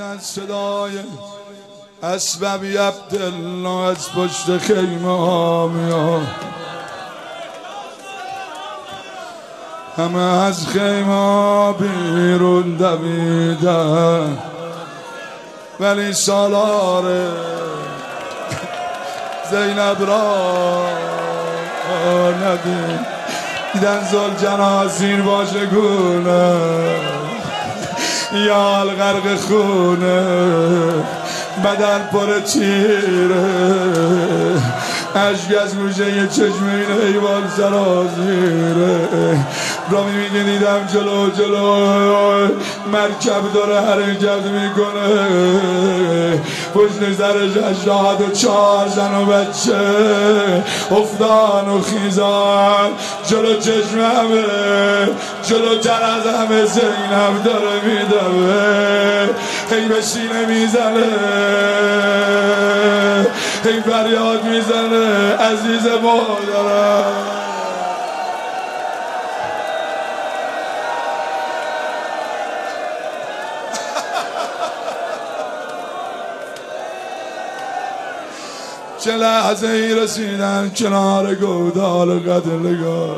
شنیدن صدای اسبابی عبدالله از پشت خیمه ها میاد، همه از خیمه ها بیرون دویدن، ولی سالار زینب را ندید. دیدن ذوالجلال زیر واژگونه، یال غرق خونه، بدن پر تیره، اشک از گوشه چشم این حیوان سرازیره. رامی میگه دیدم جلو جلو مرکب داره حرکت میکنه، پشت سرش 84 زن و بچه افتان و خیزان، جلو چشم همه، جلوتر از همه زینب داره میدوه، هی به سینه میزنه، هی فریاد میزنه عزیز مادرم. چه لحظه ای رسیدن کنار گودال قتلگاه،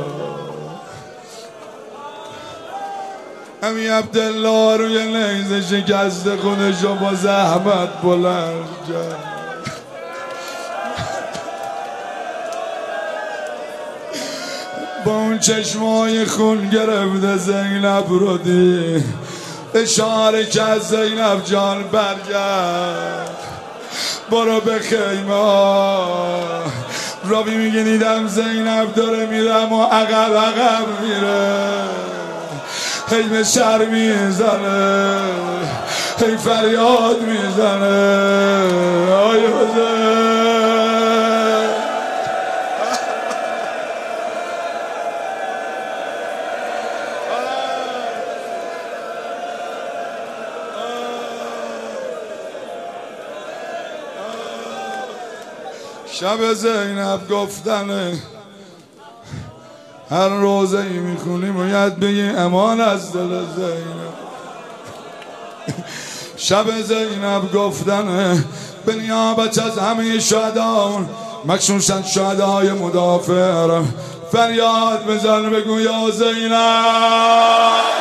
امی عبدالله روی نیزه شکست خودشو با زحمت بلند کرد. با اون چشمای خون گرفته زینب رو دید، اشاره کرد زینب جان برگرد، برو به خیمه. رابی میگه دیدم زینب داره میرم و عقب عقب میره، هی به سر میزنه، هی فریاد میزنه آی حسین. شب زینب گفتنه، هر روزه ای میخونی باید بگی امان از دل زینب. شب زینب گفتنه، به نیابت از همه شهدان، مخصوصا شهدای مدافع، فریاد بزن بگو یا زینب.